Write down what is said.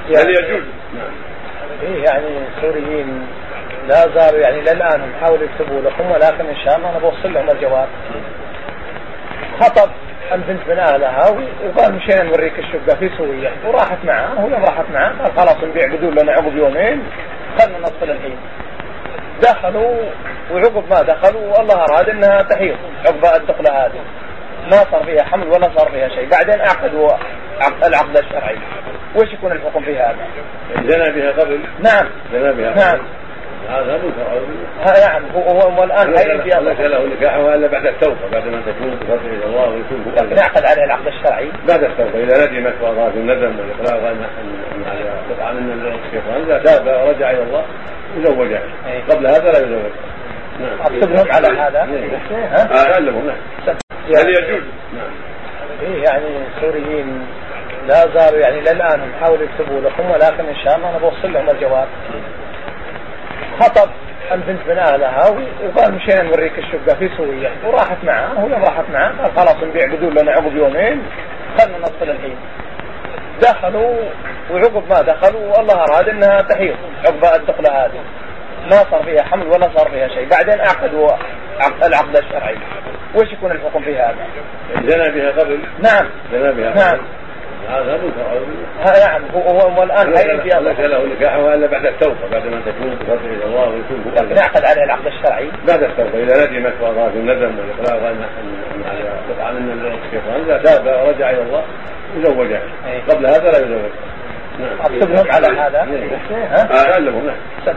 هل يجوز؟ إيه يعني سوريين لا زالوا يعني للآن يحاولوا يكتبوا لكم، ولكن إن شاء الله أنا بوصل لهم الجواب. خطب البنت من أهلها وقال مشينا نوريك الشقة في سوريا، وراحت معاه، ويوم راحت معاه قال خلاص نبيع قدول لنا عقب يومين، خلنا نصل الحين. دخلوا وعقب ما دخلوا والله أراد إنها تحيض عقب الدخلة هذه، ما صار فيها حمل ولا صار فيها شيء. بعدين عقدوا العقد الشرعي. وش يكون الحكم في هذا؟ زنا بها قبل؟ نعم زنا بها نعم. هذا منكر. نعم هو الآن حي في الله له نكاحها إلا بعد التوبة، بعد ما تكون تفضل إلى الله ويكون لكن نعقد عليه العقد الشرعي بعد التوبة. إذا ندمت وأراد الندم والإقلاع أن قطعا من الشيطان، إذا تاب ورجع إلى الله يزوجها. قبل هذا لا يزوج. نعم. أكتبهم على هذا. أعلمهم. نعم. هل يجوز؟ نعم. إيه يعني سوريين لا زالوا يعني للآن يحاولوا يكتبوا لكم، ولكن إن شاء الله أنا بوصل لهم الجواب. خطب البنت من أهلها وقال مشينا نوريك الشقة في سوريا، وراحت معاه، ويوم راحت معاه قال خلاص نبيع قدول لنا عقب يومين، خلنا نصل الحين. دخلوا وعقب ما دخلوا والله أراد إنها تحيض عقب الدخلة هذه، ما صار فيها حمل ولا صار فيها شيء. بعدين عقدوا العقد الشرعي. وش يكون الحكم في هذا؟ زنا بها قبل؟ نعم زنا بها. نعم. هذا منكر. نعم هو الآن حي في الله له نكاحها إلا بعد التوبة، بعد ما تكون تفضل إلى الله ويكون لكن نعقد عليه العقد الشرعي بعد التوبة. إذا ندمت وأراد الندم والإقلاع أن قطعا من الشيطان، إذا تاب ورجع إلى الله يزوجها. قبل هذا لا يزوج. أكتبهم على هذا. أعلمهم.